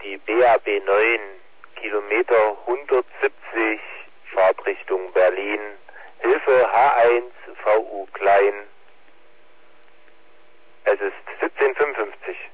die BAB 9, Kilometer 170, Fahrtrichtung Berlin, Hilfe H1, VU Klein. Es ist 17:55.